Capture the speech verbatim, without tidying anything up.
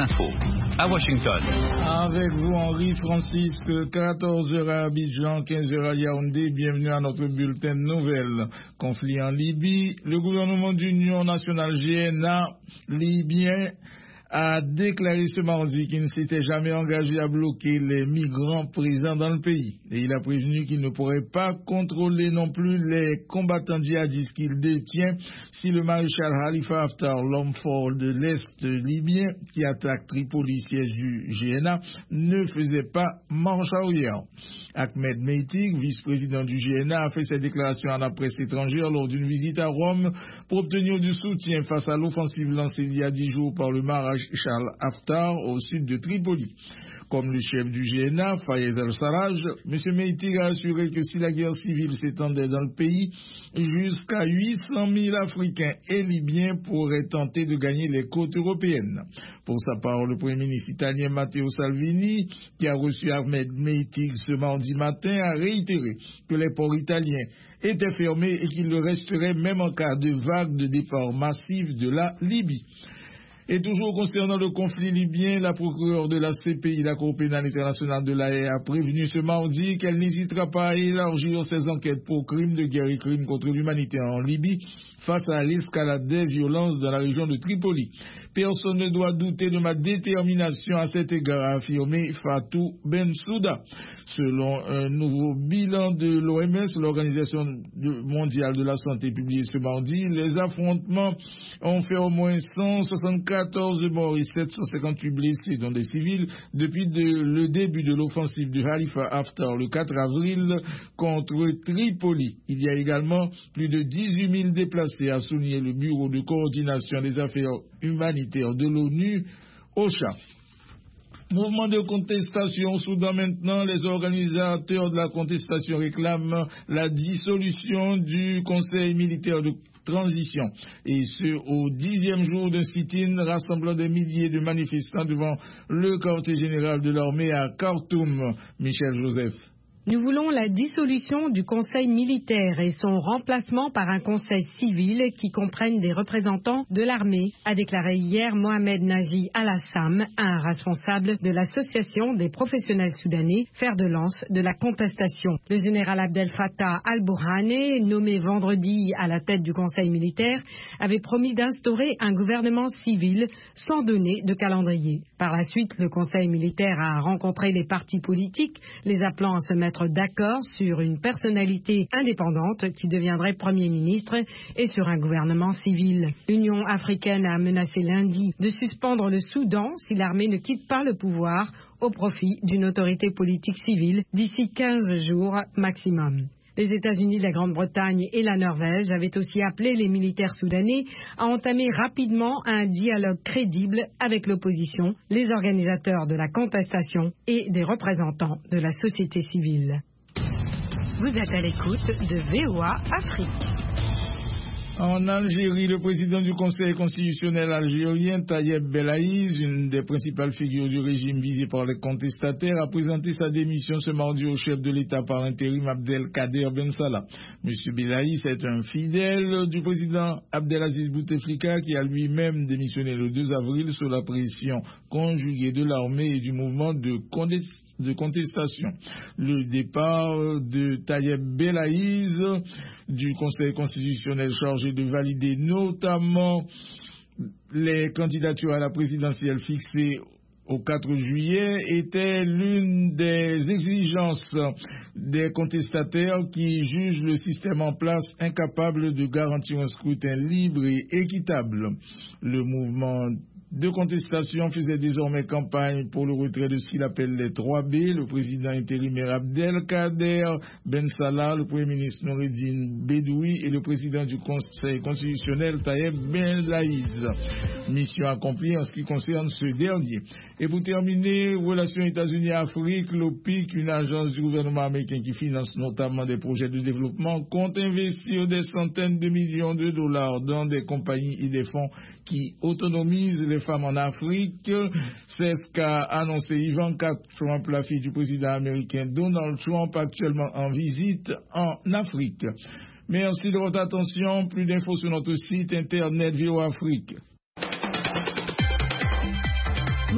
Info, à Washington. Avec vous, Henri Francisque, quatorze heures à Abidjan, quinze heures à Yaoundé. Bienvenue à notre bulletin de nouvelles. Conflit en Libye. Le gouvernement d'Union nationale G N A libyen a déclaré ce mardi qu'il ne s'était jamais engagé à bloquer les migrants présents dans le pays. Et il a prévenu qu'il ne pourrait pas contrôler non plus les combattants djihadistes qu'il détient si le maréchal Khalifa Haftar, l'homme fort de l'Est libyen qui attaque Tripoli, siège du G N A, ne faisait pas marche arrière. Ahmed Meitig, vice-président du G N A, a fait cette déclaration à la presse étrangère lors d'une visite à Rome pour obtenir du soutien face à l'offensive lancée il y a dix jours par le maréchal Haftar au sud de Tripoli. Comme le chef du G N A, Fayez El-Sarraj, M. Meitig a assuré que si la guerre civile s'étendait dans le pays, jusqu'à huit cent mille Africains et Libyens pourraient tenter de gagner les côtes européennes. Pour sa part, le Premier ministre italien Matteo Salvini, qui a reçu Ahmed Meitig ce mardi matin, a réitéré que les ports italiens étaient fermés et qu'ils le resteraient même en cas de vague de départ massif de la Libye. Et toujours concernant le conflit libyen, la procureure de la C P I, la Cour pénale internationale de l'A E, a prévenu ce mardi qu'elle n'hésitera pas à élargir ses enquêtes pour crimes de guerre et crimes contre l'humanité en Libye face à l'escalade des violences dans la région de Tripoli. Personne ne doit douter de ma détermination à cet égard, a affirmé Fatou Bensouda. Selon un nouveau bilan de l'O M S, l'Organisation mondiale de la santé, publié ce mardi, les affrontements ont fait au moins cent soixante-quatorze morts et sept cent cinquante-huit blessés, dont des civils, depuis de, le début de l'offensive de Khalifa Haftar le quatre avril contre Tripoli. Il y a également plus de dix-huit mille déplacés, a souligné le Bureau de coordination des affaires humanitaires de l'ONU, OCHA. Mouvement de contestation au Soudan maintenant, les organisateurs de la contestation réclament la dissolution du Conseil militaire de transition, et ce au dixième jour d'un sit-in rassemblant des milliers de manifestants devant le quartier général de l'armée à Khartoum. Michel Joseph. Nous voulons la dissolution du Conseil militaire et son remplacement par un Conseil civil qui comprenne des représentants de l'armée, a déclaré hier Mohamed Naji Al-Assam, un responsable de l'Association des professionnels soudanais, fer de lance de la contestation. Le général Abdel Fattah al-Burhane, nommé vendredi à la tête du Conseil militaire, avait promis d'instaurer un gouvernement civil sans donner de calendrier. Par la suite, le Conseil militaire a rencontré les partis politiques, les appelant à se mettre d'accord sur une personnalité indépendante qui deviendrait Premier ministre et sur un gouvernement civil. L'Union africaine a menacé lundi de suspendre le Soudan si l'armée ne quitte pas le pouvoir au profit d'une autorité politique civile d'ici quinze jours maximum. Les États-Unis, la Grande-Bretagne et la Norvège avaient aussi appelé les militaires soudanais à entamer rapidement un dialogue crédible avec l'opposition, les organisateurs de la contestation et des représentants de la société civile. Vous êtes à l'écoute de V O A Afrique. En Algérie, le président du Conseil constitutionnel algérien, Tayeb Belaïz, une des principales figures du régime visé par les contestataires, a présenté sa démission ce mardi au chef de l'État par intérim Abdelkader Ben Salah. M. Belaïz est un fidèle du président Abdelaziz Bouteflika qui a lui-même démissionné le deux avril sous la pression conjuguée de l'armée et du mouvement de contestation. Le départ de Tayeb Belaïz du Conseil constitutionnel chargé de valider notamment les candidatures à la présidentielle fixées au quatre juillet était l'une des exigences des contestataires qui jugent le système en place incapable de garantir un scrutin libre et équitable. Le mouvement de contestation faisait désormais campagne pour le retrait de ce qu'il appelle les trois B, le président intérimaire Abdelkader Ben Salah, le premier ministre Noureddine Bedoui et le président du Conseil constitutionnel Tayeb Belaïz. Mission accomplie en ce qui concerne ce dernier. Et pour terminer, relations États-Unis-Afrique, l'O P I C, une agence du gouvernement américain qui finance notamment des projets de développement, compte investir des centaines de millions de dollars dans des compagnies et des fonds qui autonomisent les femmes en Afrique. C'est ce qu'a annoncé Ivanka Trump, la fille du président américain Donald Trump, actuellement en visite en Afrique. Merci de votre attention. Plus d'infos sur notre site internet V O A Afrique.